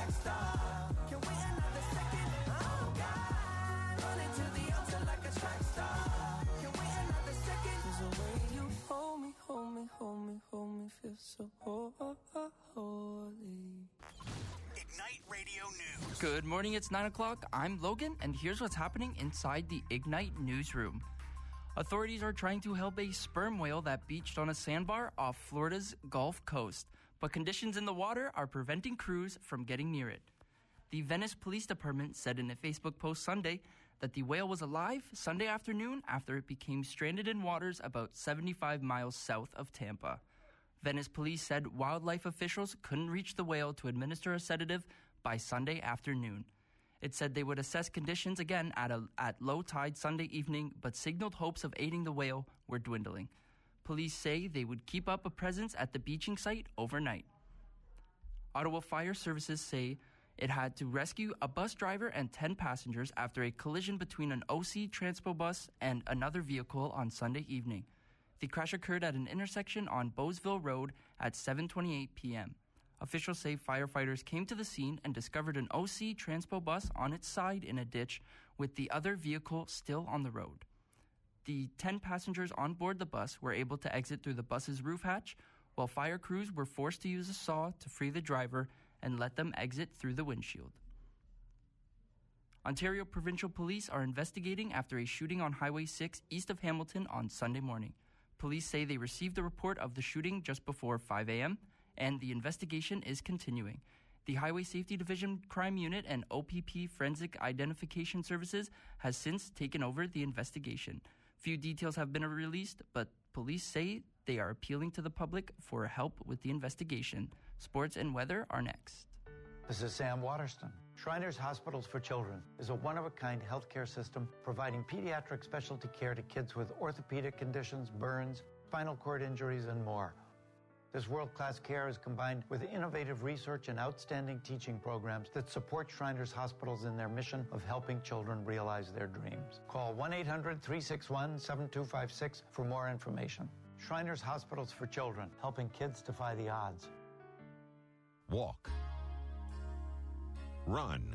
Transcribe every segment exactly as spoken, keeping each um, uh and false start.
track star. Can't wait another second. Oh God, running to the altar like a track star. Can't wait another second. 'Cause the way you hold me, hold me, hold me, hold me, feel so holy. Ignite Radio News. Good morning, it's nine o'clock. I'm Logan, and here's what's happening inside the Ignite newsroom. Authorities are trying to help a sperm whale that beached on a sandbar off Florida's Gulf Coast, but conditions in the water are preventing crews from getting near it. The Venice Police Department said in a Facebook post Sunday that the whale was alive Sunday afternoon after it became stranded in waters about seventy-five miles south of Tampa. Venice police said wildlife officials couldn't reach the whale to administer a sedative by Sunday afternoon. It said they would assess conditions again at, a, at low tide Sunday evening, but signaled hopes of aiding the whale were dwindling. Police say they would keep up a presence at the beaching site overnight. Ottawa Fire Services say it had to rescue a bus driver and ten passengers after a collision between an O C Transpo bus and another vehicle on Sunday evening. The crash occurred at an intersection on Bowesville Road at seven twenty-eight p.m. Officials say firefighters came to the scene and discovered an O C Transpo bus on its side in a ditch with the other vehicle still on the road. The ten passengers on board the bus were able to exit through the bus's roof hatch, while fire crews were forced to use a saw to free the driver and let them exit through the windshield. Ontario Provincial Police are investigating after a shooting on Highway six east of Hamilton on Sunday morning. Police say they received a report of the shooting just before five a.m., and the investigation is continuing. The Highway Safety Division Crime Unit and O P P Forensic Identification Services has since taken over the investigation. Few details have been released, but police say they are appealing to the public for help with the investigation. Sports and weather are next. This is Sam Waterston. Shriners Hospitals for Children is a one-of-a-kind healthcare system providing pediatric specialty care to kids with orthopedic conditions, burns, spinal cord injuries, and more. This world-class care is combined with innovative research and outstanding teaching programs that support Shriners Hospitals in their mission of helping children realize their dreams. Call one eight hundred, three six one, seven two five six for more information. Shriners Hospitals for Children, helping kids defy the odds. Walk. Run.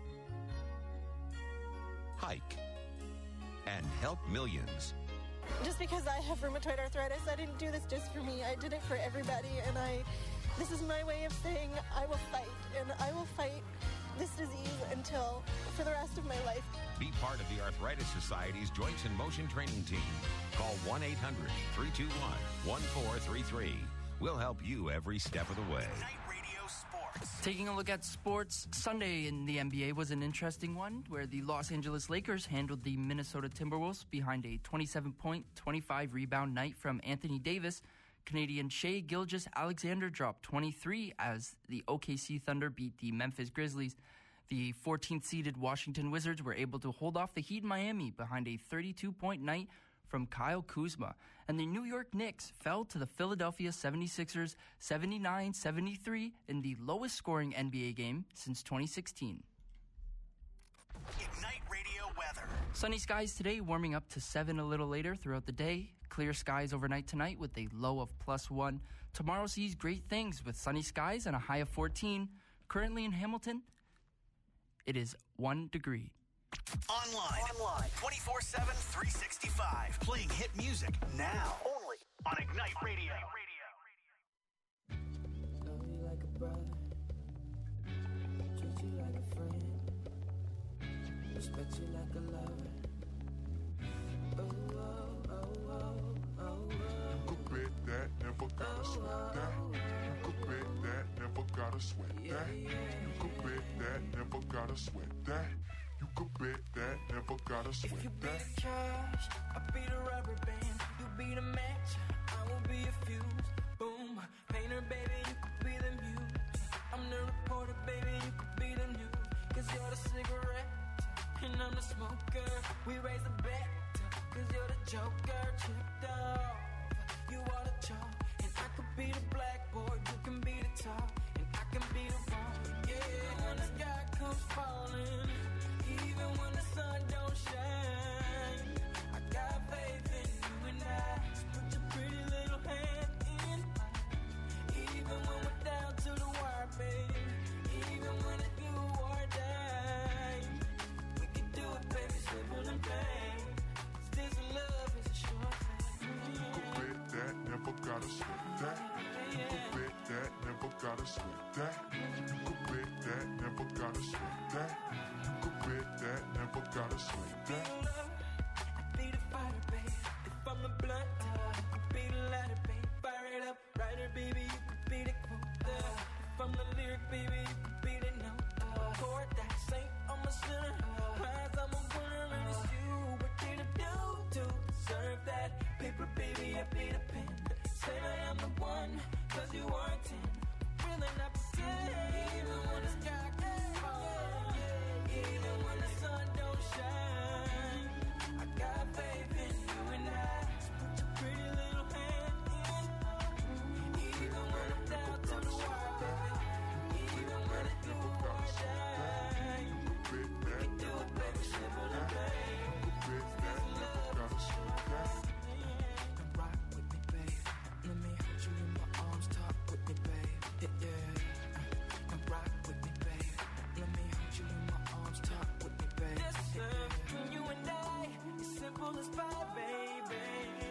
Hike. And help millions. Just because I have rheumatoid arthritis, I didn't do this just for me. I did it for everybody, and I, this is my way of saying I will fight, and I will fight this disease until, for the rest of my life. Be part of the Arthritis Society's Joints and Motion Training Team. Call one eight hundred, three two one, one four three three. We'll help you every step of the way. Night Radio Sports. Taking a look at sports, Sunday in the N B A was an interesting one where the Los Angeles Lakers handled the Minnesota Timberwolves behind a twenty-seven point, twenty-five rebound night from Anthony Davis. Canadian Shai Gilgeous-Alexander dropped twenty-three as the O K C Thunder beat the Memphis Grizzlies. The fourteenth-seeded Washington Wizards were able to hold off the Heat in Miami behind a thirty-two point night from Kyle Kuzma. And the New York Knicks fell to the Philadelphia seventy-sixers seventy-nine seventy-three in the lowest-scoring N B A game since twenty sixteen. Ignite Radio weather. Sunny skies today, warming up to seven a little later throughout the day. Clear skies overnight tonight with a low of plus one. Tomorrow sees great things with sunny skies and a high of fourteen. Currently in Hamilton, it is one degree. Online. Online. twenty-four seven, three sixty-five. Playing hit music now. Only on Ignite Radio. Love you like a brother. Treat you like a friend. Respect you like a lover. Oh, oh, oh, oh, oh, oh. You could bet that, never gotta sweat that. You could bet that, never gotta sweat that. You could bet that, never gotta sweat that. You could bet that, never gotta sweat that. If you be the cash, I'll be the rubber band. You be the match, I will be a fuse. Boom, painter, baby, you could be the muse. I'm the reporter, baby, you could be the news. Cause you're the cigarette, and I'm the smoker. We raise the bet, cause you're the joker. Chipped off, you are the chalk. And I could be the blackboard, you can be the top. And I can be the wrong, yeah. When the sky comes falling, even when the sun don't shine, I got faith in you and I. So put your pretty little hand in mine. Even when we're down to the wire, baby. Even when it gotta sweat that. You could bet that, never gotta sweat that. You could bet that, never gotta sweat that. I be the fighter, babe. If I'm a blunt, you could be the lighter, babe. Fire it up, writer, baby, you could be the quote. If I'm the lyric, baby, you could be the note. Chord that saint, I'm a sinner. Prize, I'm a winner, and it's you. What did I do to deserve that? Paper, baby, I be the pen. Say I am the one, cause you are ten. Really not pretend, even when the sky gets falling. Even when the sun don't shine. I got faith in you and I. So put your pretty little hand in. Even when I'm down to the wire, baby. Even when it do or die. We can do it, baby, simple and plain. There's love, it's sure thing. Now rock with me, babe. Let me hold you in my arms, talk with me, babe. Yeah, yeah. Now rock with me, babe. Let me hold you in my arms, talk with me, babe. This love between you and I is simple as pie, baby.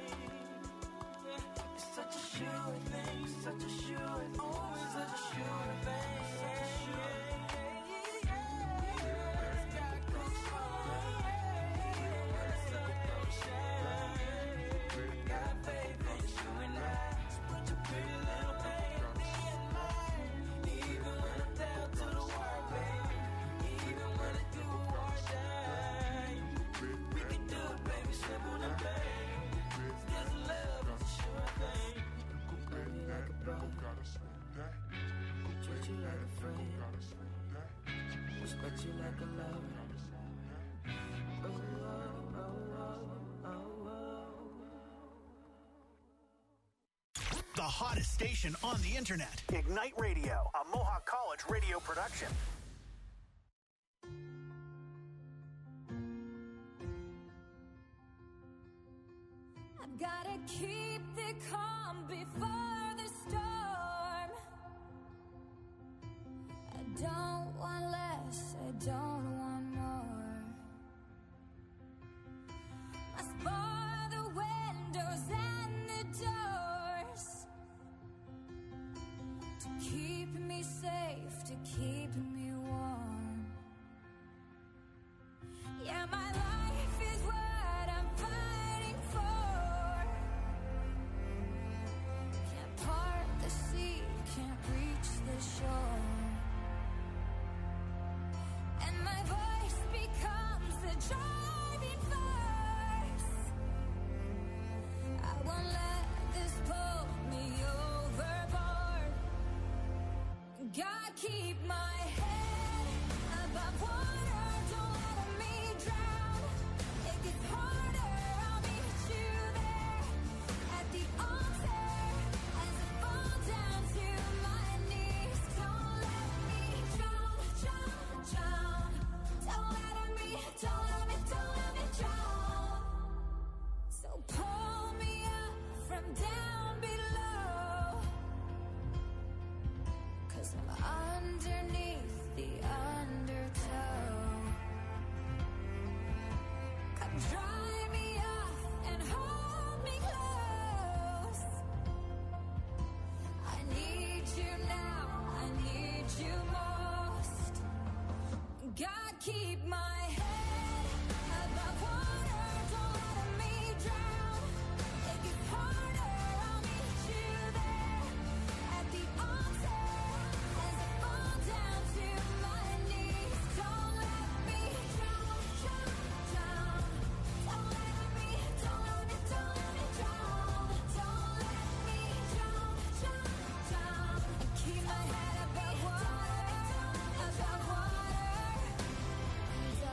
It's such a sure thing, such a sure thing, always such a sure thing. Respect you like a lover. Oh, oh, oh, oh, oh. The hottest station on the internet. Ignite Radio, a Mohawk College radio production. I've gotta keep the calm before the storm. I don't want less, I don't want more. Must bar the windows and the doors to keep me safe, to keep me warm. Yeah, my life is what I'm fighting for. Can't part the sea, can't reach the shore. And my voice becomes the driving force. I won't let this pull me overboard. God, keep my head above water, don't let me drown. It gets harder, I'll meet you there at the altar as I fall down to my knees. Don't let me drown, drown, drown. Don't let me, don't let me, don't let me drown. So pull me up from down below, 'cause I'm underneath the undertow. Come dry me off and hold me close. I need you now, I need you most. God, keep my head above water, don't let me drown. It gets harder, I'll meet you there at the altar as I fall down to my knees. Don't let me drown, drown, drown. Don't let me, don't let me, don't let me drown. Don't let me drown, drown, drown. And keep my head above water, above water.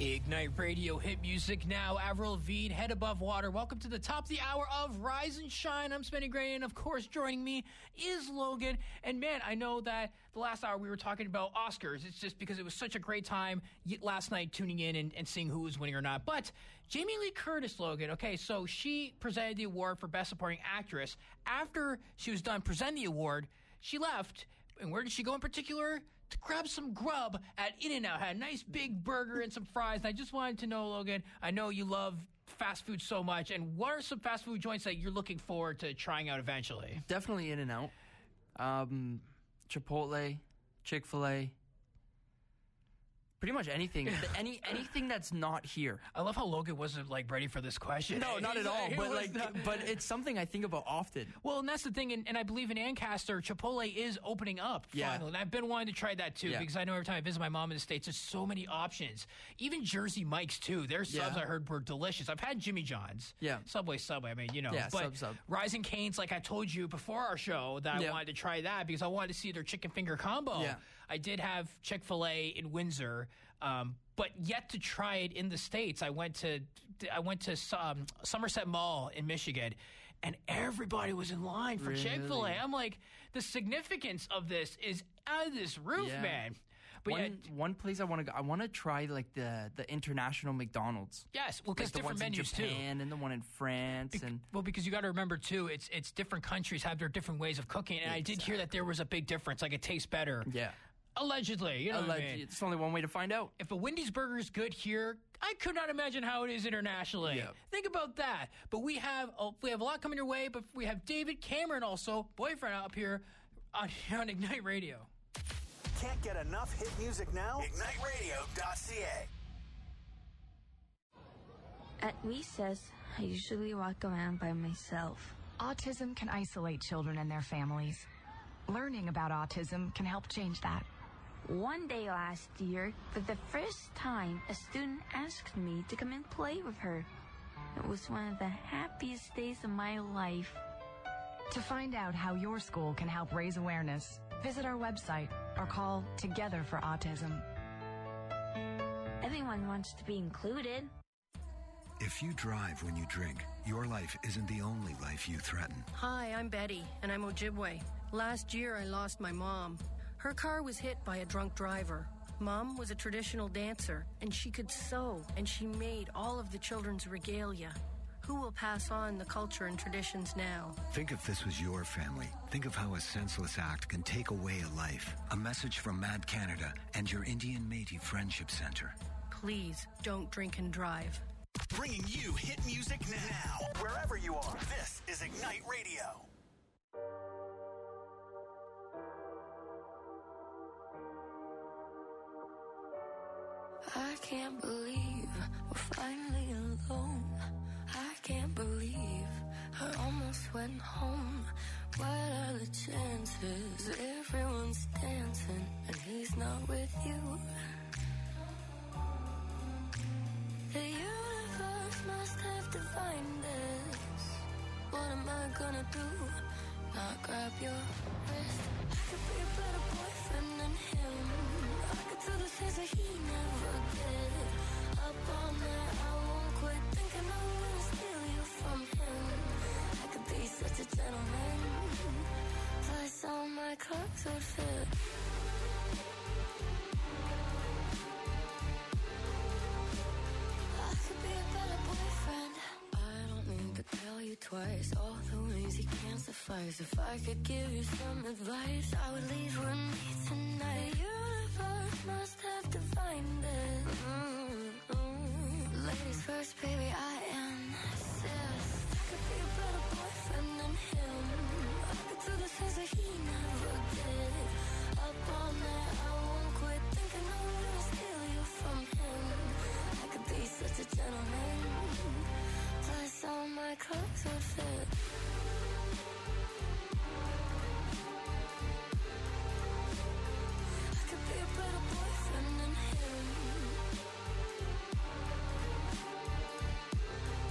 Ignite Radio hit music now. Avril Lavigne, Head Above Water. Welcome to the top of the hour of Rise and Shine. I'm Spenny Gray, and of course, joining me is Logan. And man, I know that the last hour we were talking about Oscars. It's just because it was such a great time last night tuning in and, and seeing who was winning or not. But Jamie Lee Curtis, Logan, okay, so she presented the award for Best Supporting Actress. After she was done presenting the award, she left. And where did she go in particular? To grab some grub at In-N-Out. Had a nice big burger and some fries. And I just wanted to know, Logan, I know you love fast food so much. And what are some fast food joints that you're looking forward to trying out eventually? Definitely In-N-Out. Um, Chipotle, Chick-fil-A. Pretty much anything. Any anything that's not here. I love how Logan wasn't like ready for this question. No, not at all. But like, not... but it's something I think about often. Well, and that's the thing. And, and I believe in Ancaster, Chipotle is opening up yeah. finally. And I've been wanting to try that too yeah. because I know every time I visit my mom in the States, there's so many options. Even Jersey Mike's too. Their subs yeah. I heard were delicious. I've had Jimmy John's. Yeah. Subway, Subway. I mean, you know. Yeah, but sub, sub. Rising Cane's, like I told you before our show, that yeah. I wanted to try that because I wanted to see their chicken finger combo. Yeah. I did have Chick-fil-A in Windsor. Um, but yet to try it in the States. I went to I went to um, Somerset Mall in Michigan, and everybody was in line for really? Chick-fil-A. I'm like, the significance of this is out of this roof, yeah. man. But one, yeah, one place I want to go, I want to try like the the international McDonald's. Yes, well, because like different the ones menus in Japan too, and the one in France, Be- and well, because you got to remember too, it's it's different countries have their different ways of cooking, and exactly. I did hear that there was a big difference. Like it tastes better. Yeah. Allegedly, you know Allegedly. what I mean? It's only one way to find out. If a Wendy's burger is good here, I could not imagine how it is internationally. Yeah. Think about that. But we have a, we have a lot coming your way, but we have David Cameron also, boyfriend up here on, on Ignite Radio. Can't get enough hit music now? ignite radio dot c a. At recess, I usually walk around by myself. Autism can isolate children and their families. Learning about autism can help change that. One day last year, for the first time, a student asked me to come and play with her. It was one of the happiest days of my life. To find out how your school can help raise awareness, visit our website or call Together for Autism. Everyone wants to be included. If you drive when you drink, your life isn't the only life you threaten. Hi, I'm Betty, and I'm Ojibwe. Last year, I lost my mom. Her car was hit by a drunk driver. Mom was a traditional dancer, and she could sew, and she made all of the children's regalia. Who will pass on the culture and traditions now? Think if this was your family. Think of how a senseless act can take away a life. A message from Mad Canada and your Indian Métis Friendship Center. Please don't drink and drive. Bringing you hit music now, wherever you are. This is Ignite Radio. I can't believe we're finally alone. I can't believe I almost went home. What are the chances? Everyone's dancing and he's not with you. The universe must have divined this. What am I gonna do? Not grab your wrist. I could be a better boyfriend than him. I could do the things that he never did. Up all night, I won't quit thinking I'm gonna steal you from him. I could be such a gentleman. Plus all my clothes would fit. I could be a better boyfriend. I don't need to tell you twice all the ways you can't suffice. If I could give you some advice, I would leave with me tonight. The universe must have divined it. Mm-hmm. Ladies first, baby, I insist. I could be a better boyfriend than him. I could do the things that he never did. Up all night, I won't quit thinking I'm gonna steal you from him. I could be such a gentleman. Plus all my clothes would fit. I could be a better boyfriend than him.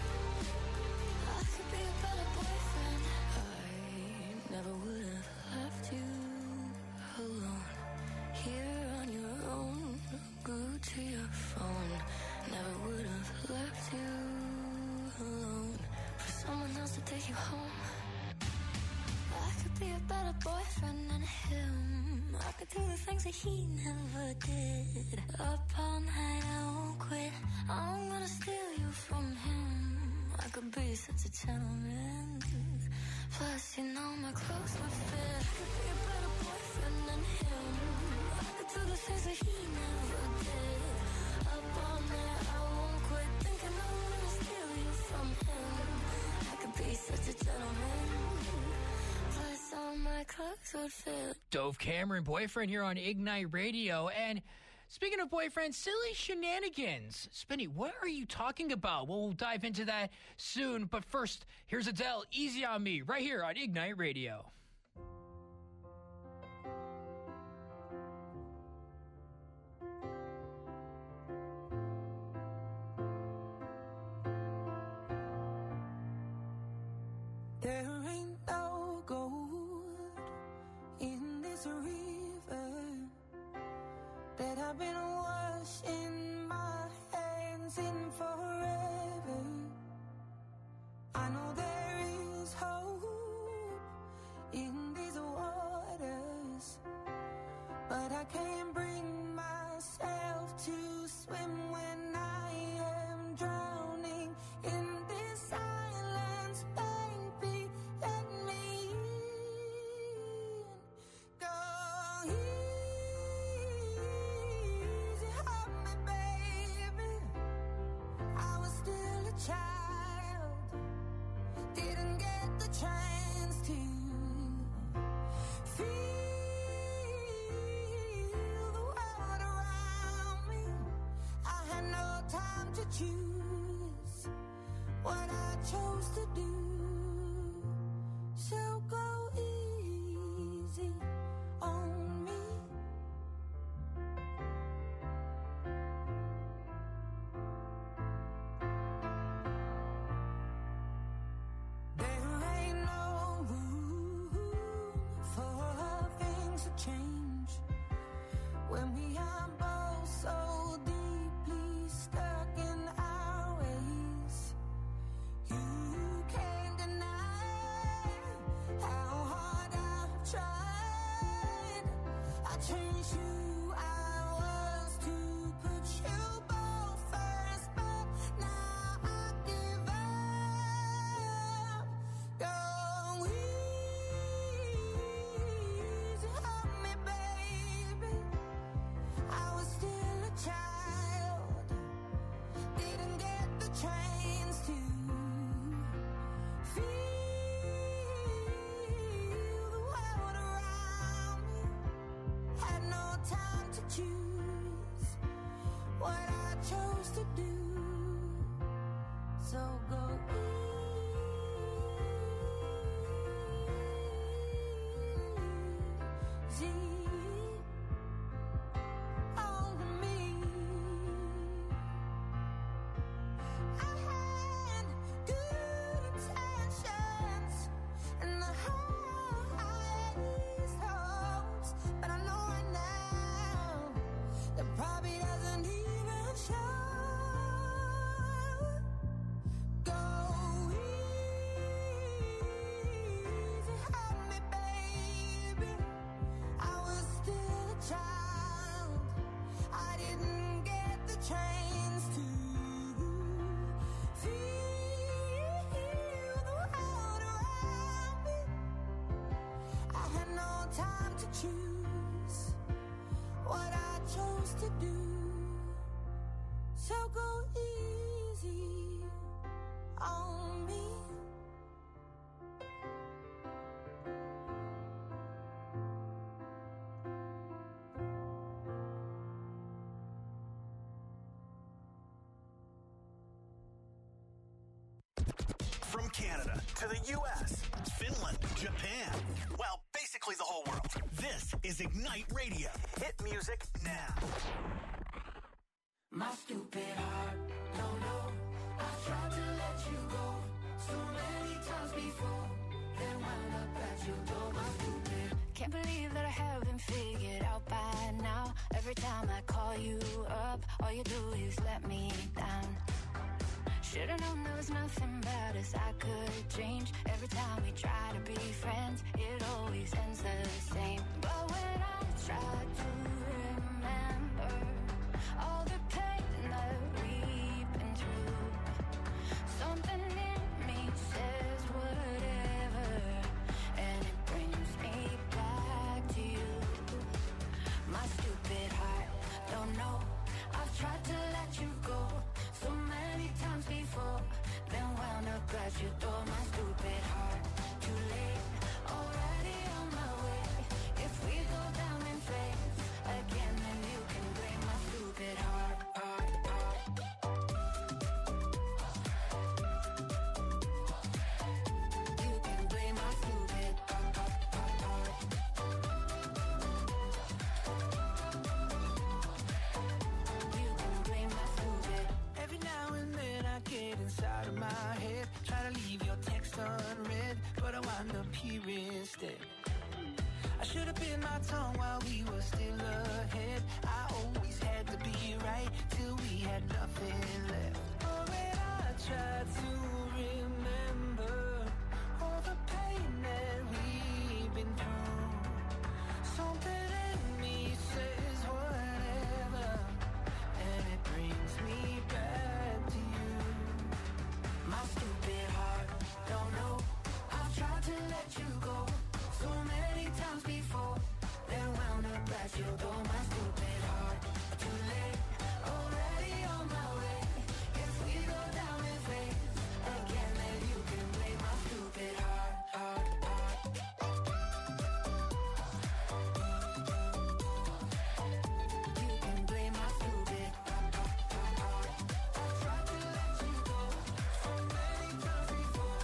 better boyfriend than him. I could do the things that he never did. Up all night, I won't quit. I'm gonna steal you from him. I could be such a gentleman. Plus, you know my clothes would fit. I could be a better boyfriend than him. I could do the things that he never did. Up all night, I won't quit. Thinking I'm gonna steal you from him. I could be such a gentleman. Plus, all my clothes would fit. Dove Cameron, Boyfriend, here on Ignite Radio. And speaking of boyfriends, silly shenanigans. Spinny, what are you talking about? Well, we'll dive into that soon. But first, here's Adele, Easy on Me, right here on Ignite Radio. There ain't no gold in this river that I've been washing my hands in forever. I know there is hope in these waters, but I can't bring myself to swim when I am drowning in this silence. Baby, let me in. Go easy on me, baby. I was still a child, didn't get the chance to feel the world around me. I had no time to choose what I chose to do. So go easy on me. There ain't no room for things to change when we are both so deeply stuck in our ways. You can't deny how hard I've tried. I changed who I was to put you both first, but now I give up. Go easy on me, baby. I was still a child, didn't get the chance to feel the world around me. Had no time to choose what I chose to do. So go easy on me. I had good intentions and the highest hopes, but I know right now that probably doesn't even show. Go easy on me, baby. I was still a child, I didn't get the chance to feel the world around me. I had no time to choose what I chose to do. So go easy on me. From Canada to the U S, Finland, Japan, well, basically the whole world. This is Ignite Radio. Hit music now. My stupid heart, no, no, I tried to let you go so many times before, then wound up at your door. My stupid. Can't believe that I haven't figured out by now. Every time I call you up, all you do is let me down. Should've known there was nothing about us I could change. Every time we try to be friends, it always instead. I should have bit my tongue while we were still ahead. I always had to be right till we had nothing left. Oh, when I tried to remember all the pain that we've been through, something in me says whatever, and it brings me back to you. My stupid heart, don't know, I've tried to let you go so many times before, then wound up at your door. My stupid heart, too late, already on my way. If we go down in flames again, then you can blame my stupid heart, heart, heart. You can blame my stupid heart, heart, heart. I tried to let you go so many times before.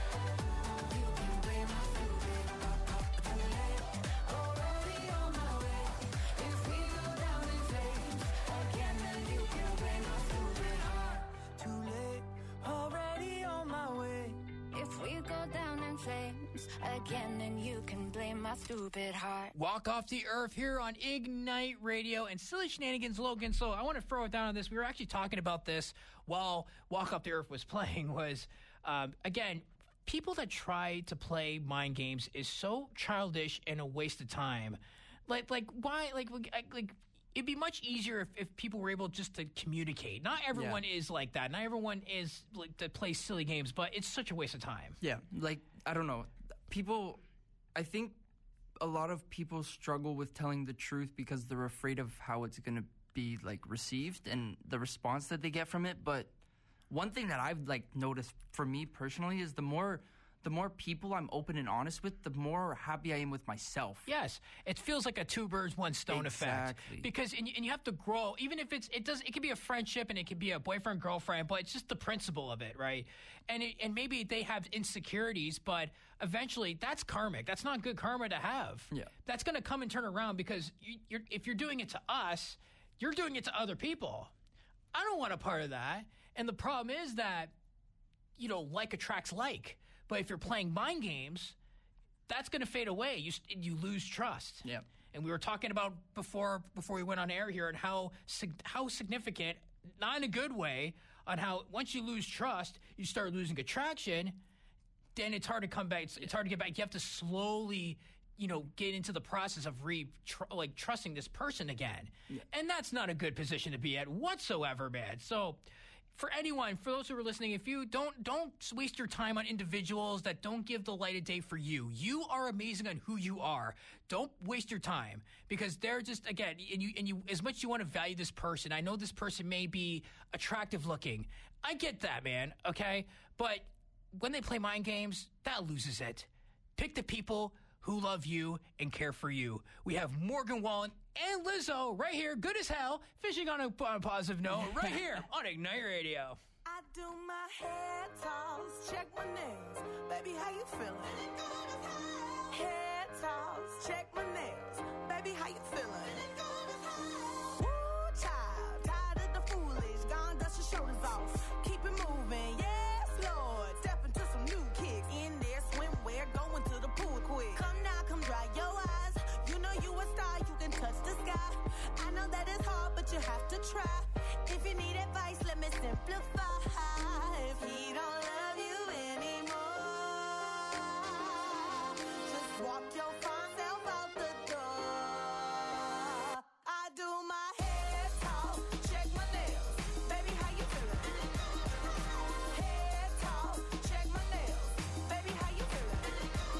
You can blame my stupid heart, heart. Too late, already on my way. If we go down in flames again, then you can blame my stupid heart. Too late, already on my way. If we go down in flames again, then you can blame my stupid heart. Walk Off the Earth here on Ignite Radio and Silly Shenanigans, Logan. So I want to throw it down on this. We were actually talking about this while Walk Off the Earth was playing was, um, again, people that try to play mind games is so childish and a waste of time. Like, like why? Like, like, like it'd be much easier if, if people were able just to communicate. Not everyone is like that. Not everyone is like that plays silly games, but it's such a waste of time. Yeah, like, I don't know. People, I think a lot of people struggle with telling the truth because they're afraid of how it's going to be, like, received and the response that they get from it. But one thing that I've, like, noticed for me personally is the more the more people I'm open and honest with, the more happy I am with myself. Yes, it feels like a two birds, one stone effect. Exactly. Because and you, and you have to grow, even if it's it does it could be a friendship and it could be a boyfriend girlfriend, but it's just the principle of it, right? And it, and maybe they have insecurities, but eventually that's karmic. That's not good karma to have. Yeah, that's going to come and turn around because you, you're, if you're doing it to us, you're doing it to other people. I don't want a part of that. And the problem is that, you know, like attracts like. But if you're playing mind games, that's going to fade away. You you lose trust. Yeah. And we were talking about before before we went on air here and how how significant, not in a good way, on how once you lose trust, you start losing attraction. Then it's hard to come back. It's, it's hard to get back. You have to slowly, you know, get into the process of re tr- like trusting this person again. Yeah. And that's not a good position to be at whatsoever, man. So. For anyone, for those who are listening, if you don't don't waste your time on individuals that don't give the light of day for you. You are amazing on who you are. Don't waste your time because they're just again, and you and you as much as you want to value this person. I know this person may be attractive looking. I get that, man. Okay, but when they play mind games, that loses it. Pick the people who love you and care for you. We have Morgan Wallen and Lizzo right here, good as hell, fishing on a, on a positive note, right here on Ignite Radio. I do my hair toss, check my nails. Baby, how you feeling? Hair toss, check my nails. Baby, how you feeling? Woo, child, tired of the foolish. Gone, dust your shoulders off. Keep it moving, yes, Lord. Step into some new kicks. In there, swimwear, going to the pool quick. Come now, come dry your eyes. You know you a star, you can touch the sky. I know that it's hard, but you have to try. If you need advice, let me simplify. If he don't love you anymore, just walk your fine self out the door. I do my hair talk, check my nails. Baby, how you feeling? Hair talk, check my nails. Baby, how you feeling?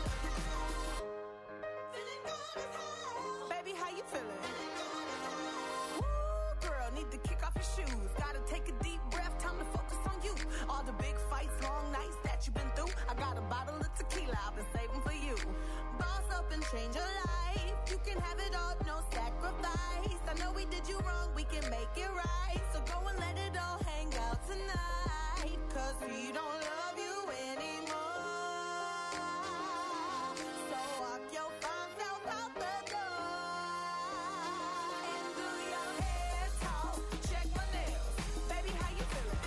Feeling good as hell. Baby, how you feeling? Woo, girl, need to kick off your shoes. Gotta take a deep breath, time to focus on you. All the big fights, long nights that you've been through. I got a bottle of tequila I've been saving for you. Boss up and change your life. You can have it all, no sacrifice. I know we did you wrong, we can make it right. So go and let it all hang out tonight. Cause we don't love you anymore. So walk your fine self out the door. And do your hair talk, check my nails. Baby, how you feeling?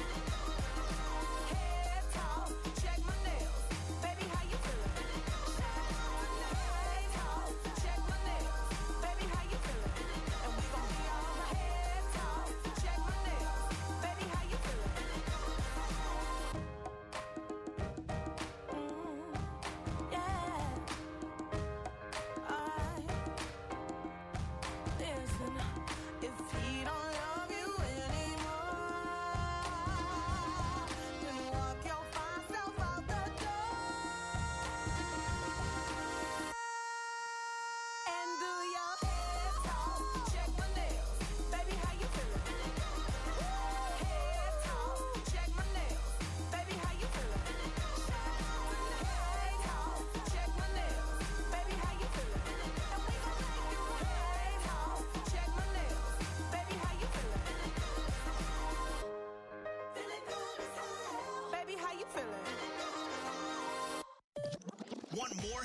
Hair talk, check my nails. Baby, how you feeling?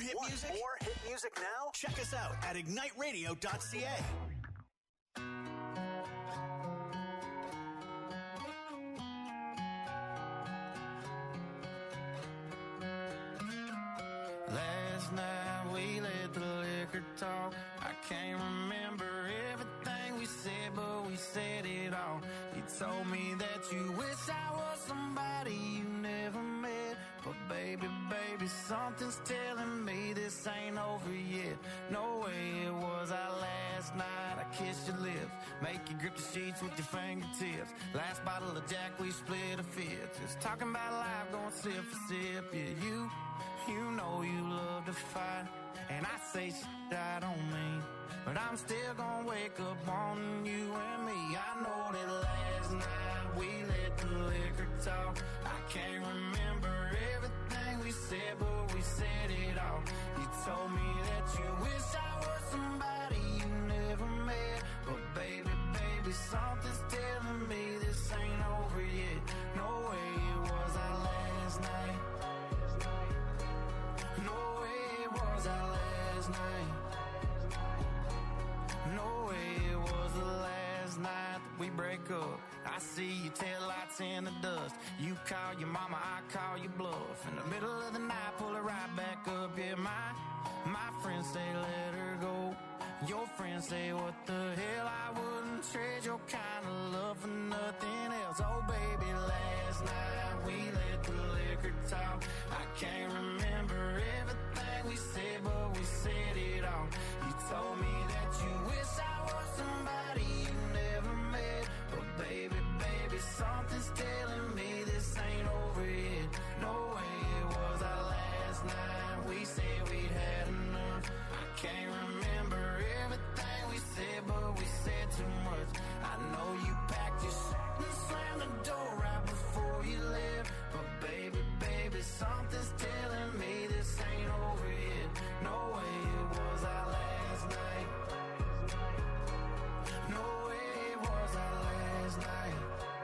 hit Want music? more hit music now? Check us out at ignite radio dot c a. Last night we let the liquor talk. I can't remember everything we said, but we said it all. You told me that you wish I was somebody you never met. But baby, baby, something's telling me this ain't over yet. No way it was our last night. I kissed your lips, make you grip the sheets with your fingertips. Last bottle of Jack, we split a fifth. Just talking about life, going sip for sip. Yeah, you, you know you love to fight. And I say shit I don't mean, but I'm still gonna wake up wanting you and me. I know that last night we let the liquor talk. I can't remember everything we said, but we said it all. You told me that you wish I was somebody you never met. But baby, baby, something's telling me this ain't over yet. No way it was our last night. No way it was our last night. No way it was the last night that we break up. I see your taillights in the dust. You call your mama, I call your bluff. In the middle of the night, pull it right back up. Yeah, my, my friends say let her go. Your friends say what the hell, I wouldn't trade your kind of love for nothing else. Oh baby, last night we let the liquor talk. I can't remember everything we said, but we said it all. You told me that you wish I was somebody you never met. But baby, baby, something's telling me this ain't over yet. No way it was our last night. We said we'd had enough. I can't remember everything we said, but we said too much. I know you packed your shit and slammed the door right before you left. But baby, baby, something's telling me this ain't over yet. No way it was our last night. No way it was our last night.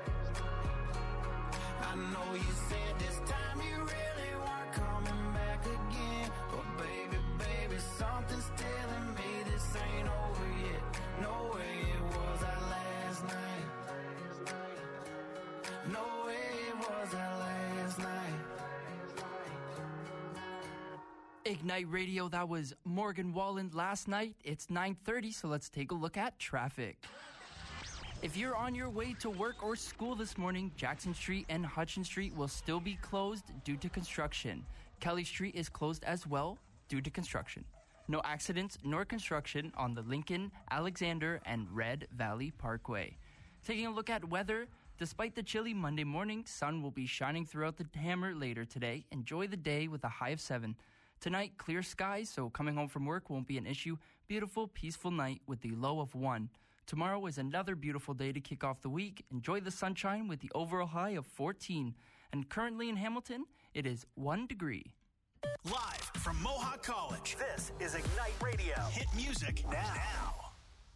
I know you said this time you really weren't coming back again. But baby, baby, something's telling me this ain't over yet. No way it was our last night. No way it was our last night. Ignite Radio, that was Morgan Wallen last night. It's nine thirty, so let's take a look at traffic. If you're on your way to work or school this morning, Jackson Street and Hutchins Street will still be closed due to construction. Kelly Street is closed as well due to construction. No accidents nor construction on the Lincoln, Alexander, and Red Valley Parkway. Taking a look at weather, despite the chilly Monday morning, sun will be shining throughout the hammer later today. Enjoy the day with a high of seven. Tonight, clear skies, so coming home from work won't be an issue. Beautiful, peaceful night with the low of one. Tomorrow is another beautiful day to kick off the week. Enjoy the sunshine with the overall high of fourteen. And currently in Hamilton, it is one degree. Live from Mohawk College, This is Ignite Radio. hit music now.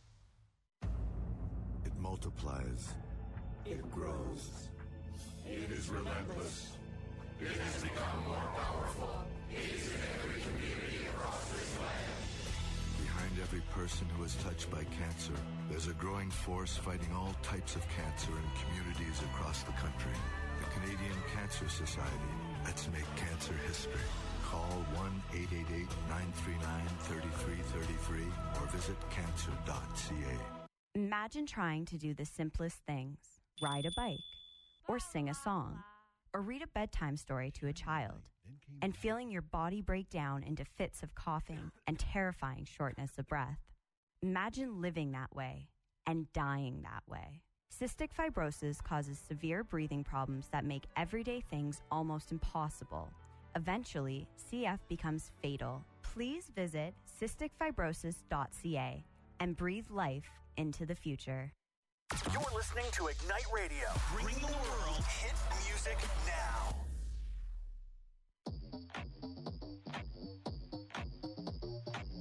It multiplies. It grows. It is relentless. It has become more powerful. It is in every community across this land. Behind every person who is touched by cancer, there's a growing force fighting all types of cancer in communities across the country. The Canadian Cancer Society. Let's make cancer history. Call one eight eight eight, nine three nine, three three three three or visit cancer dot c a. Imagine trying to do the simplest things. Ride a bike, or sing a song, or read a bedtime story to a child, and feeling your body break down into fits of coughing and terrifying shortness of breath. Imagine living that way and dying that way. Cystic fibrosis causes severe breathing problems that make everyday things almost impossible. Eventually, C F becomes fatal. Please visit cystic fibrosis dot c a and breathe life into the future. You're listening to Ignite Radio. Bring the world hit music now.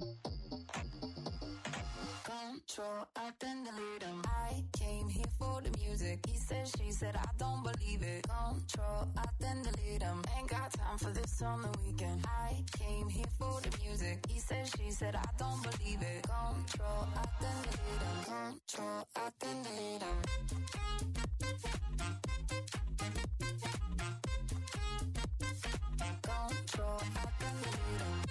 Control, I then delete them. I came here for the the music. He said, she said, I don't believe it. Control, I then delete him. Ain't got time for this on the weekend. I came here for the music. He said, she said, I don't believe it. Control, I then delete him. Control, I then delete him. Control, I then delete him.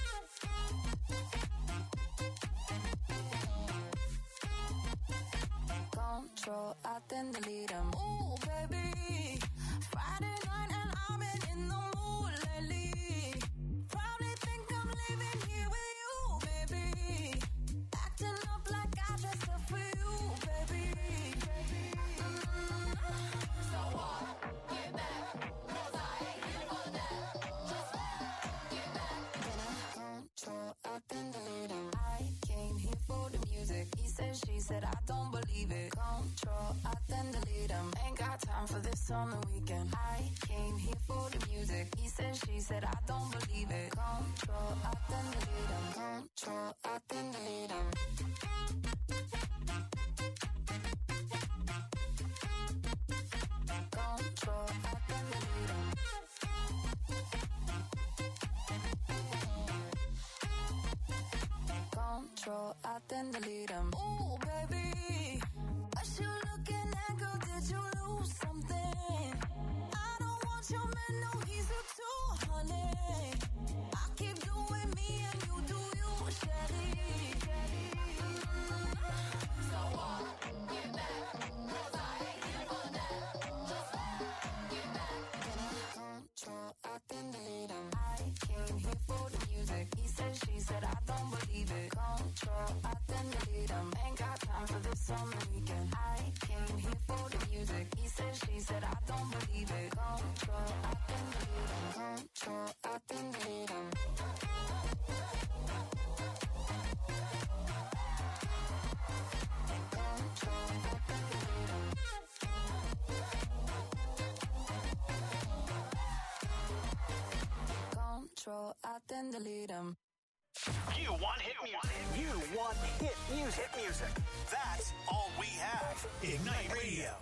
Control, I then delete him. Ooh, baby, Friday night and I've been in the mood lately. Probably think I'm living here with you, baby. Acting up like I dressed up for you, baby. Mm-hmm. So what? Get back, 'cause I ain't here for that. Just get back. Control, I then delete him. I came here for the music. He said, she said, I don't believe it. Control, I then delete him. Ain't got time for this on the weekend. I came here for the music. He said, she said, I don't believe it. Control, I then delete him. Control, I then delete him. Control, I then delete him. Control, I then delete him. Ooh, baby, what you looking at, girl? Did you lose something? I don't want your man, no, he's a two, honey. I keep doing me and you do you, Shelly. Mm-hmm. So what? Get back, 'cause I ain't here for that. Just get back. Control, I then delete him. I came here for the music. He said, she said, I don't believe it. Control, I then delete him. Ain't got time for this on the weekend. I came here for the music. He said, she said, I don't believe it. Control, I then delete him. Control, I then delete him. Control, I then delete him. Control, I then delete him. You want hit music. You want hit music. Hit music. That's all we have. Ignite Radio.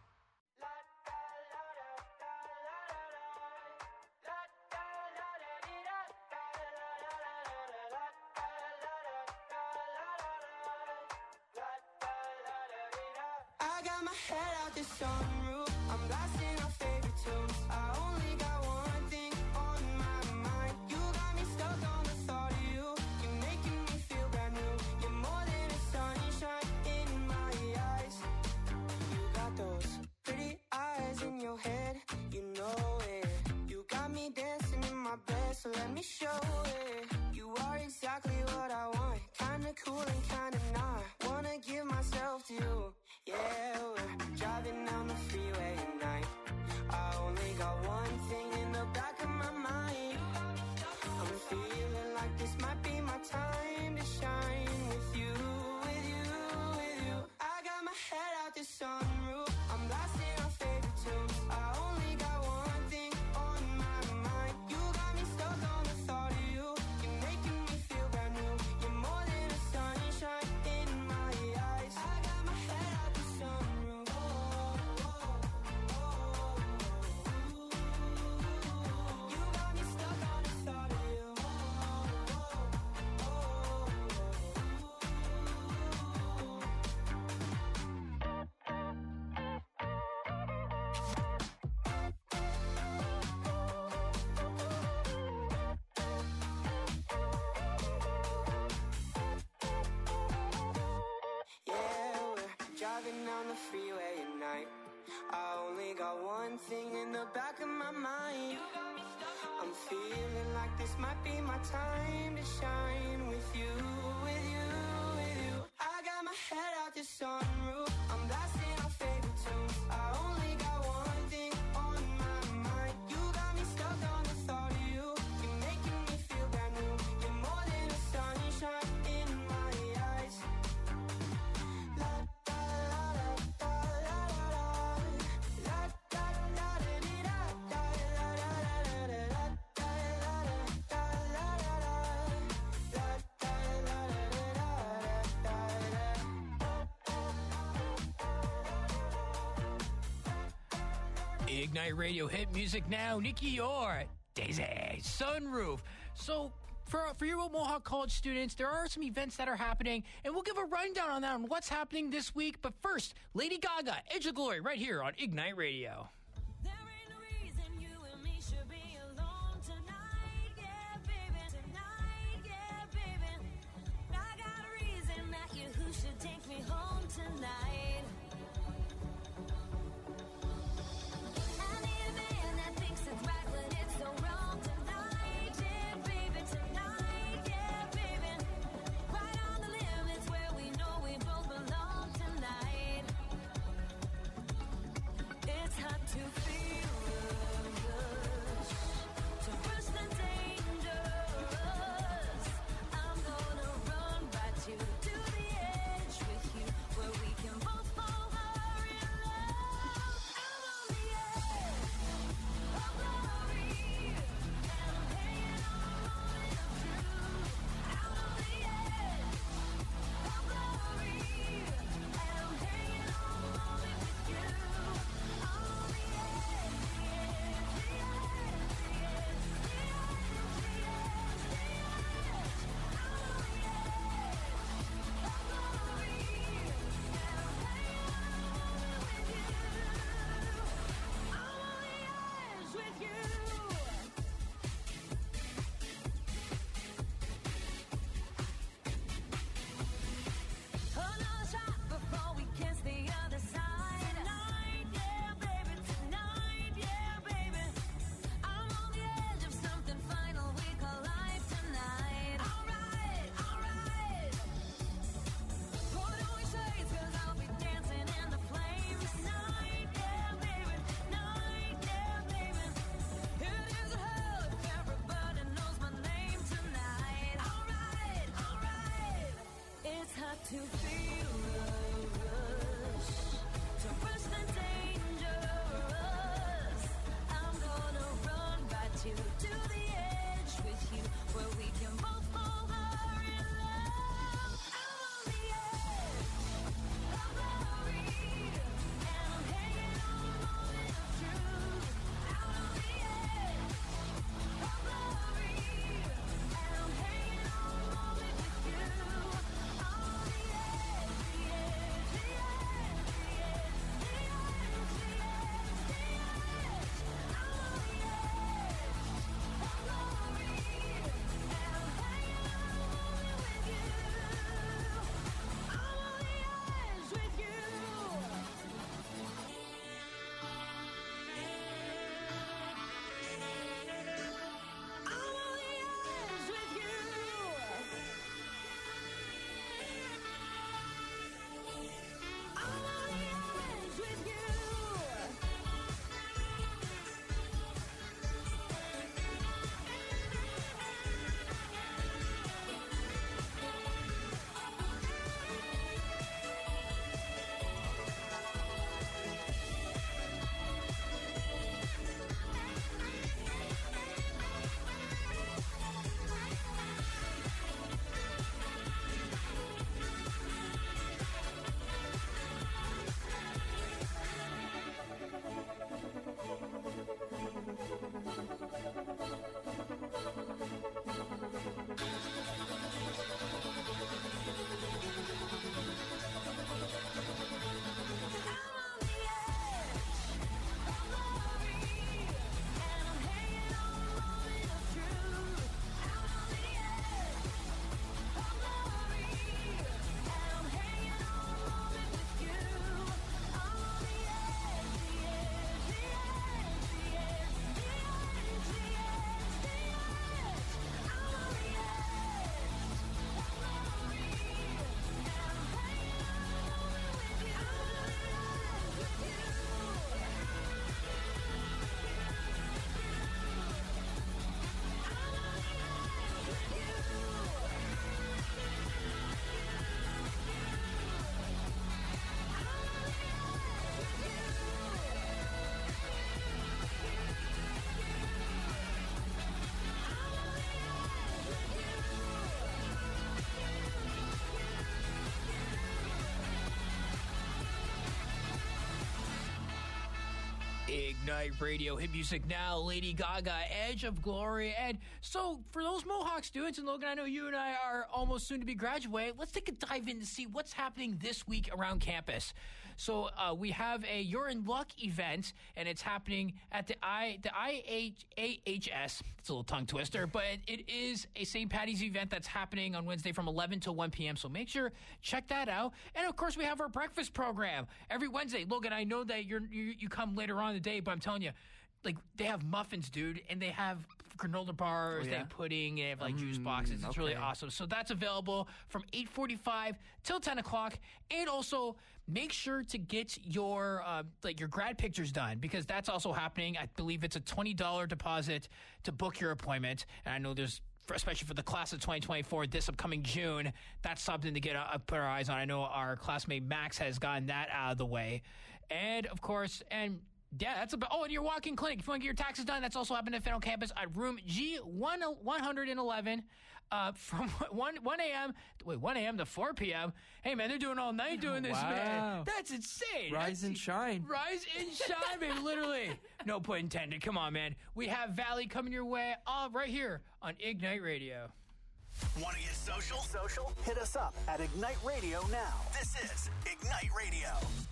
I got my head out the sunroof. I'm blasting our favorite tunes. I only got one thing on my mind. You got me stuck on the thought of you. You're making me feel brand new. You're more than a sunshine in my eyes. You got those pretty eyes in your head. You know it. You got me dancing in my bed, so let me show it. You are exactly what I want. Kinda cool and kinda not. Wanna give myself to you. Yeah, we're driving down the freeway at night. I only got one thing in the back of my mind. I'm feeling like this might be my time to shine with you, with you, with you. I got my head out the sunroof. I'm blasting our favorite tunes. I only got one thing on my mind. You got me stuck on the thought of you. You're making me feel brand new. You're more than a sunshine in my eyes. I got my head out the sunroof. Oh, oh, oh, oh. You got me stuck on the thought of you. Oh, oh, yeah, we're driving down the freeway at night. I only got one thing in the back of my mind. I'm feeling like this might be my time to shine with you, with you, with you. I got my head out the sunroof. I'm blasting our favorite tunes. I only got one thing on my mind. You got me stuck on the thought of you. You're making me feel brand new. You're more than a sunshine in my eyes. La da la da la la la la da da da dee da da la la la la la da la la la la la la Ignite Radio hit music now. Nikki Orr, Daisy, Sunroof. So for for your Mohawk College students, there are some events that are happening, and we'll give a rundown on that on what's happening this week. But first, Lady Gaga, Edge of Glory, right here on Ignite Radio. To feel the rush, to rush the dangerous. I'm gonna run right you to the edge with you, where we can both fall hard in love. I'm on the edge of glory, and I'm hanging on the moment of truth. Out on the edge of glory, and I'm hanging on the moment with you. Ignite Radio, hit music now. Lady Gaga, Edge of Glory. And so, for those Mohawk students, and Logan, I know you and I are almost soon to be graduating. Let's take a dive in to see what's happening this week around campus. So uh, we have a You're in Luck event, and it's happening at the I the I H A H S. It's a little tongue twister, but it is a Saint Patty's event that's happening on Wednesday from eleven to one p.m. So make sure check that out. And of course, we have our breakfast program every Wednesday. Logan, I know that you're you, you come later on in the day, but I'm telling you, like they have muffins, dude, and they have granola bars, Oh, yeah? they have pudding, they have like Mm, juice boxes. It's okay. really awesome. So that's available from eight forty-five till ten o'clock. And also make sure to get your uh, like your grad pictures done, because that's also happening. I believe it's a twenty dollars deposit to book your appointment. And I know there's, for, especially for the class of twenty twenty-four, this upcoming June, that's something to get uh, put our eyes on. I know our classmate Max has gotten that out of the way. And of course, and yeah, that's about. Oh, and your walk-in clinic. If you want to get your taxes done, that's also happening at Fennel campus at room G one eleven, uh, from one one a.m. Wait, one a.m. to four p.m. Hey, man, they're doing all night doing this, Wow. man. That's insane. Rise That's, and shine. Rise and shine, baby. Literally, no pun intended. Come on, man. We have Valley coming your way, all right here on Ignite Radio. Want to get social? Social? Hit us up at Ignite Radio now. This is Ignite Radio.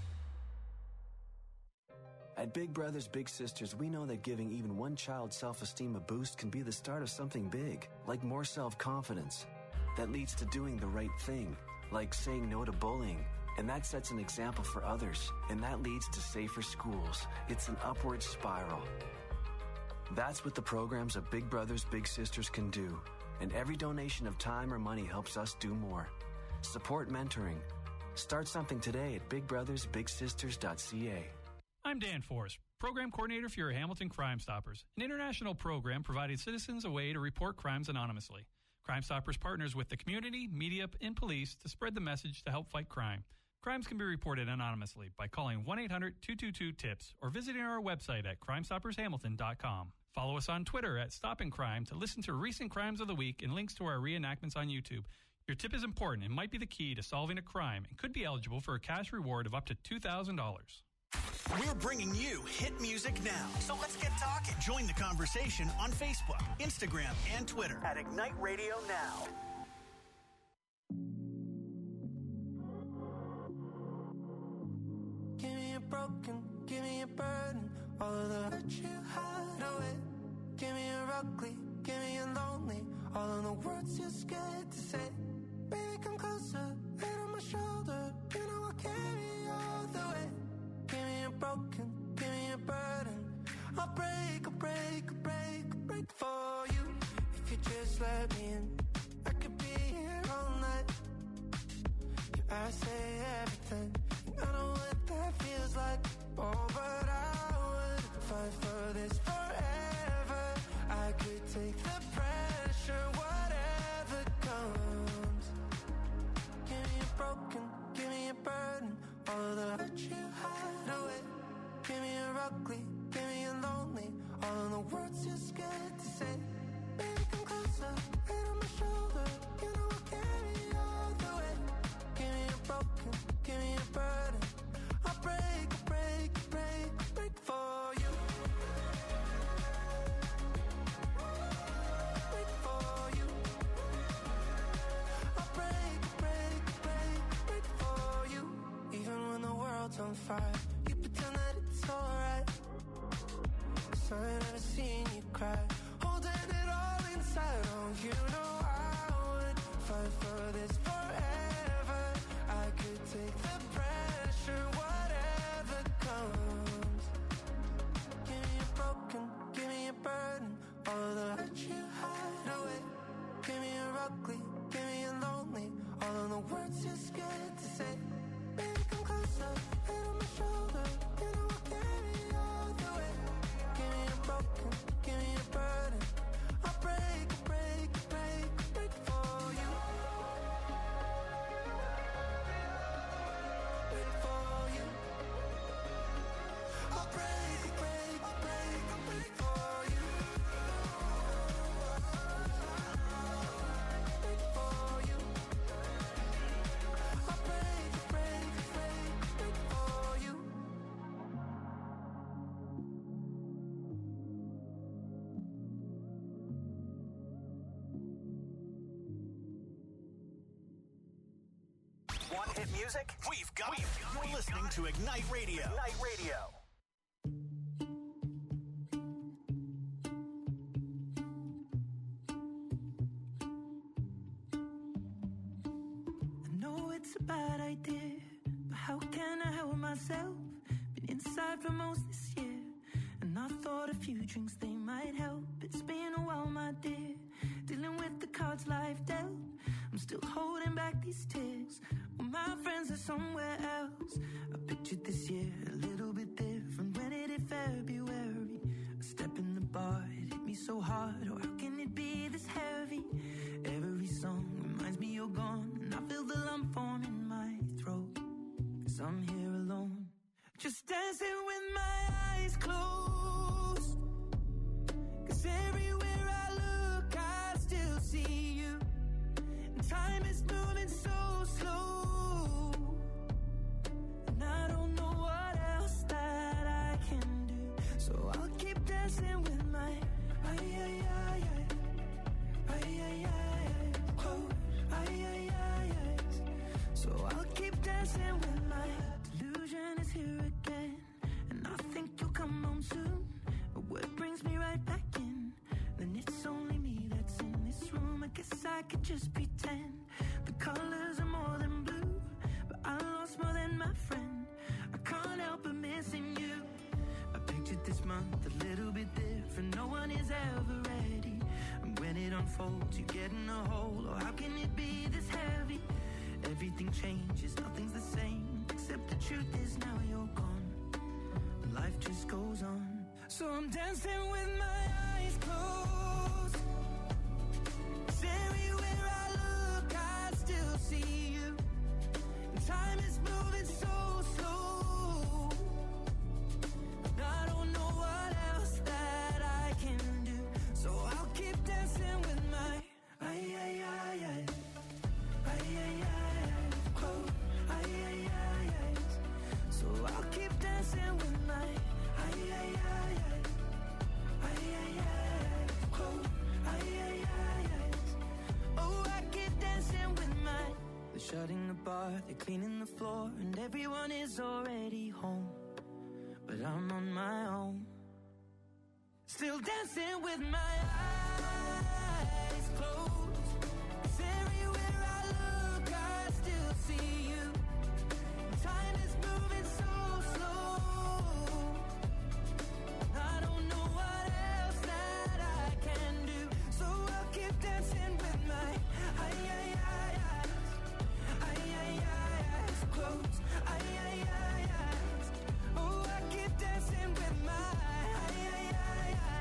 At Big Brothers Big Sisters, we know that giving even one child's self-esteem a boost can be the start of something big, like more self-confidence. That leads to doing the right thing, like saying no to bullying. And that sets an example for others, and that leads to safer schools. It's an upward spiral. That's what the programs of Big Brothers Big Sisters can do. And every donation of time or money helps us do more. Support mentoring. Start something today at big brothers big sisters dot c a. I'm Dan Forrest, Program Coordinator for your Hamilton Crime Stoppers, an international program providing citizens a way to report crimes anonymously. Crime Stoppers partners with the community, media, and police to spread the message to help fight crime. Crimes can be reported anonymously by calling one eight hundred two two two TIPS or visiting our website at crime stoppers hamilton dot com. Follow us on Twitter at Stopping Crime to listen to recent crimes of the week and links to our reenactments on YouTube. Your tip is important and might be the key to solving a crime and could be eligible for a cash reward of up to two thousand dollars. We're bringing you hit music now. So let's get talking. Join the conversation on Facebook, Instagram, and Twitter at Ignite Radio Now. Give me a broken, give me a burden, all of the hurt you hide away. Give me a ugly, give me a lonely, all of the words you're scared to say. Baby, come closer, head on my shoulder, you know I'll carry all the way. Give me a broken, give me a burden, I'll break, I'll break, I'll break, I'll break for you. If you just let me in, I could be here all night. I say everything, and I know what that feels like. Oh, but I would fight for this forever. I could take the pressure, whatever comes. Give me a broken, give me a burden, all of the hurt you hide away. Give me a ugly, give me a lonely, all of the words you're scared to say. Baby, come closer, head on my shoulder, you know I'll carry all the way. Give me a broken, give me a burden, I'll break, I'll break, I'll break, I'll break for you. Break for you. I'll break, break, break, break for you. Even when the world's on fire, you pretend that it's alright. 'Cause I ain't never seen you cry, holding it all inside. Oh, you know I would fight for this forever. I could take the pressure, whatever comes. Give me a broken, give me a burden, all of the hurt you hide away. Give me a ugly, give me a lonely, all of the words you're scared to say. Baby, come closer, head on my shoulder. Want hit music? We've got it. You're listening to Ignite Radio. Ignite Radio. I know it's a bad idea, but how can I help myself? Been inside for most this year, and I thought a few drinks they might help. It's been a while, my dear, dealing with the cards life dealt. I'm still holding back these tears. Well, my friends are somewhere else. I pictured this year a little bit different when it hit February. A step in the bar, it hit me so hard. Oh, how can it be this heavy? Every song reminds me you're gone, and I feel the lump form in my throat. Cause I'm here alone, just dancing with my eyes closed. Cause everywhere I look, I still see you. And time is moving so slow, and I don't know what else that I can do. So I'll keep dancing with my ay ay ay ay ay ay ay close ay ay ay ay. So I'll keep dancing with my delusion is here again, and I think you'll come home soon. But what brings me right back in? Then it's only me that's in this room. I guess I could just pretend the colors are more than blue, but I lost more than my friend. I can't help but missing you. I pictured this month a little bit different. No one is ever ready, and when it unfolds, you get in a hole. Oh, how can it be this heavy? Everything changes, nothing's the same, except the truth is now you're gone, and life just goes on. So I'm dancing with my eyes closed. 'Cause everywhere I look, I still see you. And time is moving so slow, and I don't know what else that I can do. So I'll keep dancing with my ay ay ay ay ay ay ay close ay ay ay ay. So I'll keep dancing with my ay ay ay ay ay ay ay close ay ay ay ay. Oh, I keep dancing with my. They're shutting the bar, they're cleaning the floor, and everyone is already home, but I'm on my own, still dancing with my eyes closed. 'Cause everywhere I look, I still see you. Time is moving so slow, and I don't know what else that I can do. So I'll keep dancing with my ay ay ay eyes, ay ay ay eyes closed, ay ay ay eyes. Oh, I keep dancing with my ay ay ay ay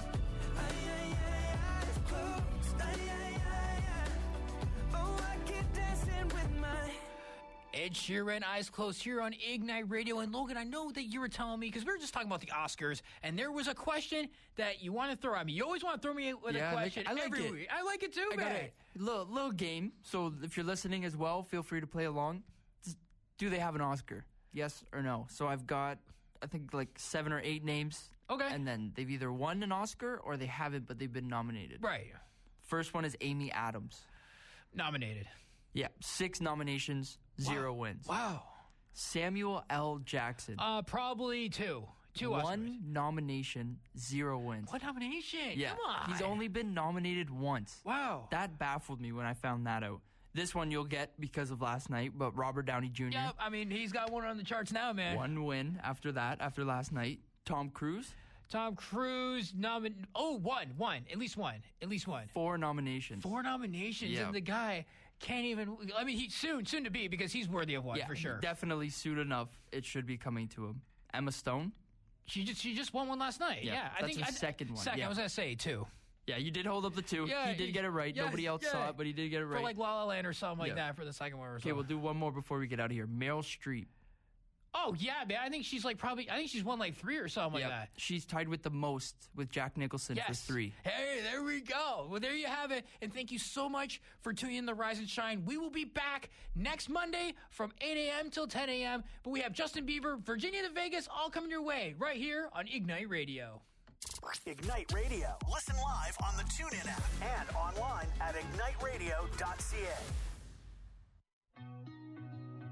ay ay ay eyes closed, ay ay ay ay. Oh, I keep dancing with my. Ed Sheeran, Eyes Closed, here on Ignite Radio. And Logan, I know that you were telling me, because we were just talking about the Oscars, and there was a question that you want to throw at me. You always want to throw me with Yeah, a I like question it. I like every it. week. I like it too, I man. got it. Little, little game. So if you're listening as well, feel free to play along. Just, do they have an Oscar? Yes or no? So I've got, I think, like seven or eight names. Okay. And then they've either won an Oscar or they haven't, but they've been nominated. Right. First one is Amy Adams. Nominated. Yeah, six nominations, zero Wow. wins. Wow. Samuel L. Jackson. Uh, probably two. Two One Oscars. nomination, zero wins. What nomination? Yeah, Come on. he's only been nominated once. Wow. That baffled me when I found that out. This one you'll get because of last night, but Robert Downey Junior Yep, I mean, he's got one on the charts now, man. One win after that, after last night. Tom Cruise. Tom Cruise nomin. Oh, one, one, at least one, at least one. Four nominations. Four nominations, Yeah. and the guy can't even. I mean, he soon, soon to be, because he's worthy of one Yeah, for sure. definitely soon enough. It should be coming to him. Emma Stone. She just she just won one last night. Yeah, Yeah, I that's think her I- second one, Second, yeah. I was gonna say two. Yeah, you did hold up the two. Yeah, he did get it right. yes, Nobody else yeah. saw it, but he did get it right. For like La La Land or something like Yeah. that for the second one or Okay, something. we'll do one more before we get out of here. Meryl Streep. Oh yeah, man. I think she's like probably. I think she's won like three or something Yep. like that. She's tied with the most with Jack Nicholson for Yes. three. Hey, there we go. Well, there you have it. And thank you so much for tuning in to Rise and Shine. We will be back next Monday from eight a.m. till ten a.m. But we have Justin Bieber, Virginia to Vegas, all coming your way right here on Ignite Radio. Ignite Radio. Listen live on the TuneIn app and online at ignite radio dot c a.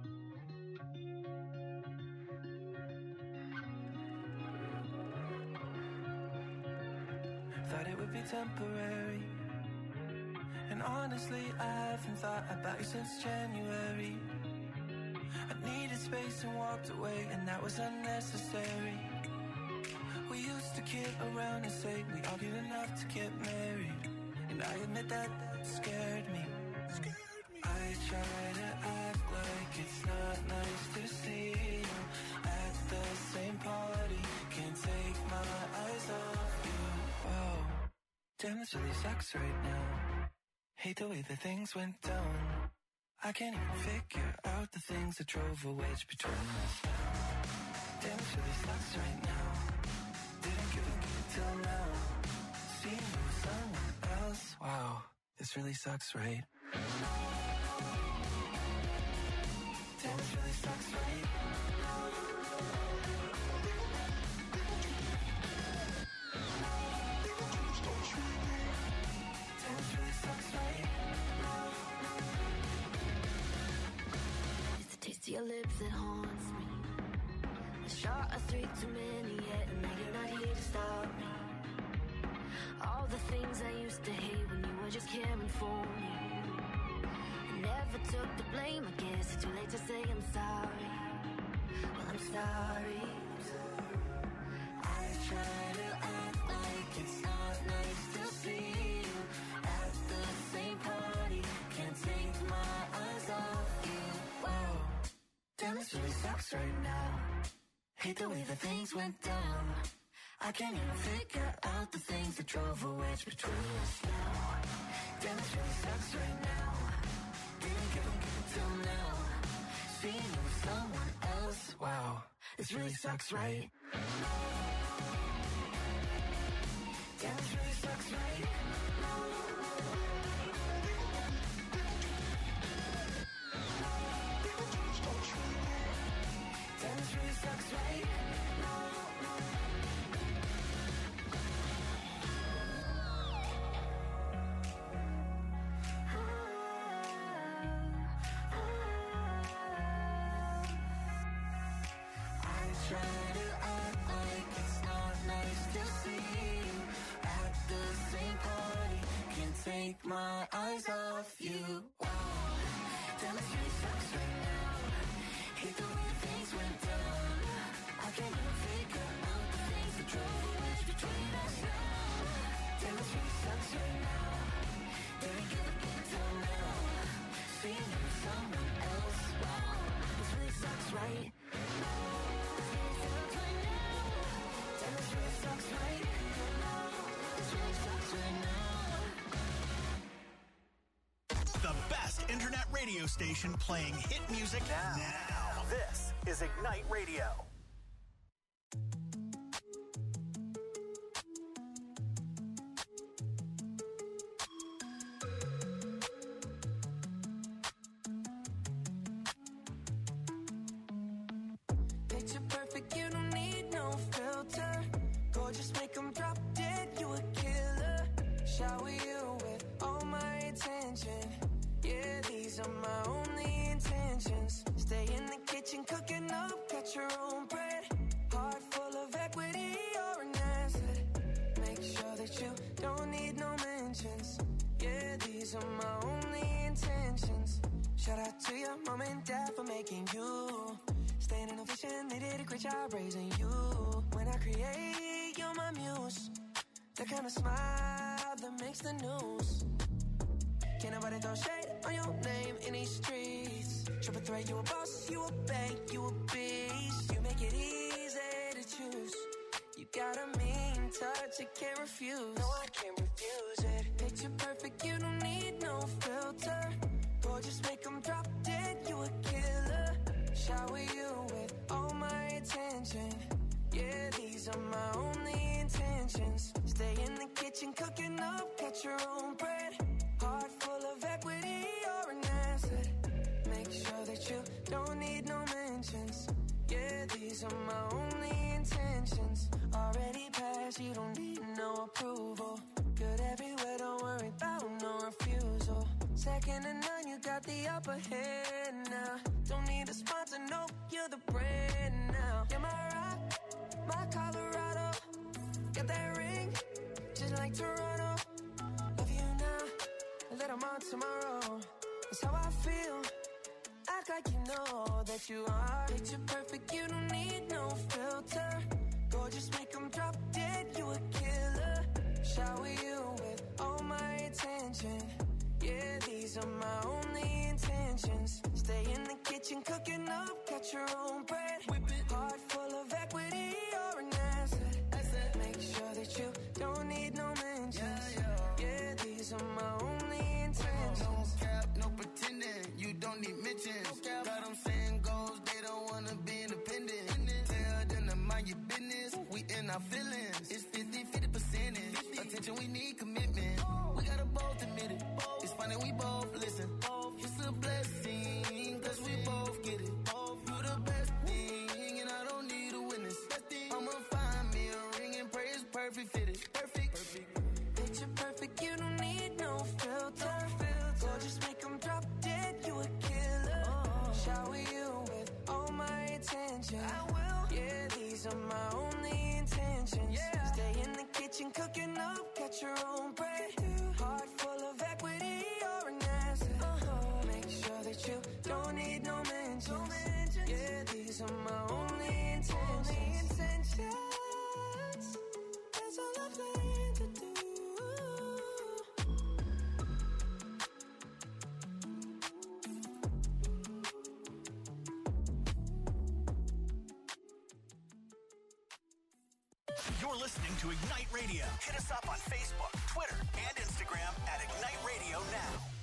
thought it would be temporary. And honestly, I haven't thought about you since January. I needed space and walked away, and that was unnecessary. We used to kid around and say we argued enough to get married, and I admit that scared me. I try to act like it's not nice to see you at the same party. Can't take my eyes off you. Wow, damn, this really sucks right now. Hate the way that things went down. I can't even figure out the things that drove a wedge between us now. Damn, this really sucks right now. Didn't give a good till now. Seeing you with someone else. Wow, this really sucks, right? Damn, this really sucks, right? Damn, this really sucks, right? It's the taste of your lips that haunts me. A shot of three too many yet, and now you're not here to stop me. All the things I used to hate when you were just caring for me. Never took the blame, I guess it's too late to say I'm sorry. Well, I'm sorry. I try to act like it's not nice to see you at the same party. Can't take my eyes off you. Wow, damn, this really sucks right now. Hate the way that things went down. I can't even figure out the things that drove a wedge between us now. Damn, this really sucks right now. Didn't give a good till now. Seeing you with someone else. Wow, this really sucks, right? Damn, this really sucks, right? Damn, this really sucks, right? Try to act like it's not nice to see you at the same party. Can't take my eyes off you. Wow, damn, this really sucks right now. Hate the way things went down. I can't even figure out the things that drove a wedge between us now. Damn, this really sucks right now. Didn't give a good till now. Seeing you with someone else. Wow, this really sucks, right? The best internet radio station playing hit music now. now. This is Ignite Radio. Picture perfect, you don't need no filter. Gorgeous, make them drop dead, you a killer. Shower you with all my attention. Yeah, these are my only intentions. Stay in the kitchen, cooking up, got your own bread. Heart full of equity, you're an asset. Make sure that you don't need no mentions. Yeah, these are my only intentions. Shout out to your mom and dad for making you. Staying in a vision, they did a great job raising you. When I create, you're my muse. The kind of smile that makes the news. Can't nobody throw shade on your name in these streets. Triple threat, you a boss, you a bank, you a beast. You make it easy to choose. You got a mean touch, I can't refuse. No, I can't refuse it. Picture perfect, you don't need no filter. Gorgeous, make them drop dead, you a killer. Shower you with all my attention. Yeah, these are my only intentions. Stay in the kitchen, cooking up, got your own bread. Heart full of equity, you're an asset. Make sure that you don't need no mentions. Yeah, these are my only intentions. Already passed, you don't need no approval. Good everywhere, don't worry about no refusal. Second to none, you got the upper hand now. Don't need a sponsor, no, you're the brand now. You're my rock, my Colorado. Got that ring, just like like Toronto. Love you now, and let them on tomorrow. That's how I feel. Act like you know that you are. Picture perfect, you don't need no filter. Gorgeous, make them drop dead, you a killer. Shower you with all my attention. Yeah, these are my only intentions. Stay in the kitchen, cooking up, got your own bread. Whip it. Heart full of equity, you're an asset. asset. Make sure that you don't need no mentions. Yeah, yeah. yeah these are my only intentions. No cap, no pretending, you don't need mentions. No got them saying goals, they don't wanna be independent. Tell them to mind your business, we in our feelings. It's fifty, fifty percentage. Attention, we need commitment. We gotta both admit it. It's funny, we both listen. It's a blessing, cause we both get it. You the best thing, and I don't need a witness. I'ma find me a ring and pray it's perfect fitted. Perfect. perfect. Picture perfect, you don't need no filter. Gorgeous, make them drop dead, you a killer. Shower you with all my attention. I will. Yeah, these are my only intentions. Yeah. Stay in the kitchen, cooking up, got your own bread. Heart full of equity, you're an asset. Uh-huh. Make sure that you don't need no mentions. Yeah, these are my only intentions. Only intentions. That's all I plan to do. You're listening to Ignite Radio. Hit us up on Facebook, Twitter, and Instagram at Ignite Radio Now.